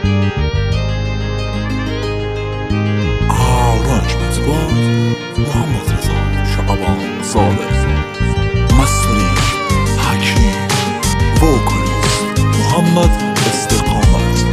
آرنج مطبوع محمد رضا شعبان صادق مستری حکیم وکالیست محمد استقامت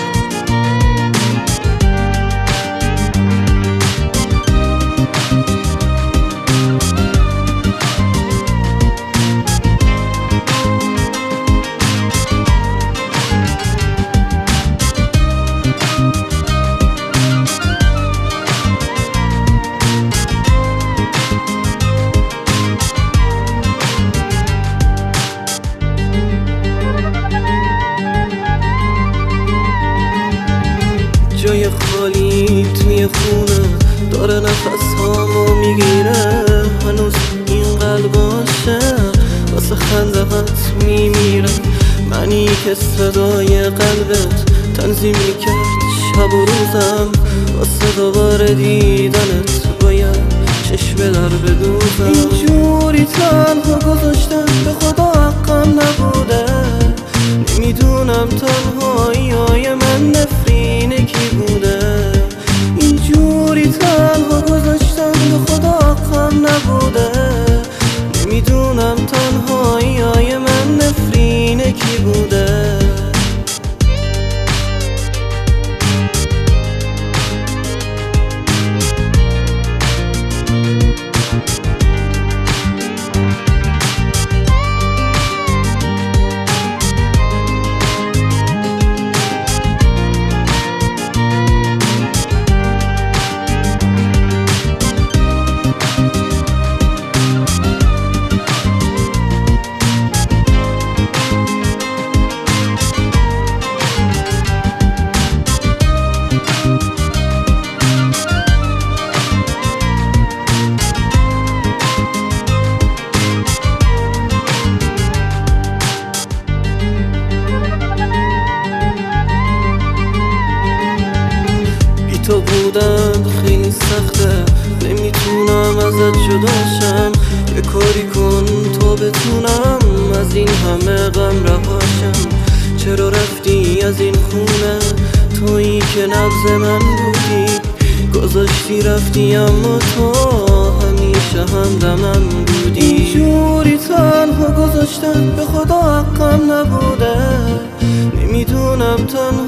جای خالی توی خونه داره نفس هامو میگیره، هنوز این قلباشه واسه خندقت میمیره. منی که صدای قلبت تنظیم میکرد شب و روزم، واسه دوباره دیدنت باید چشم در بدوزم. اینجوری تنها گذاشتم به خدا حقم نبوده، نمیدونم تنهایی های من نفرینه کی بوده. اینجوری تنها گذاشتم به خدا حقم نبوده، نمیدونم تنهایی های من نفرینه کی بوده. تو بودن خیلی سخته، نمیتونم ازت جداشم. یه کاری کن تا بتونم از این همه غم رهاشم. چرا رفتی از این خونه تویی که نبض من بودی؟ گذاشتی رفتی اما تو همیشه همدمم بودی. اینجوری تنها گذاشتم به خدا حقم نبوده، نمیدونم تنها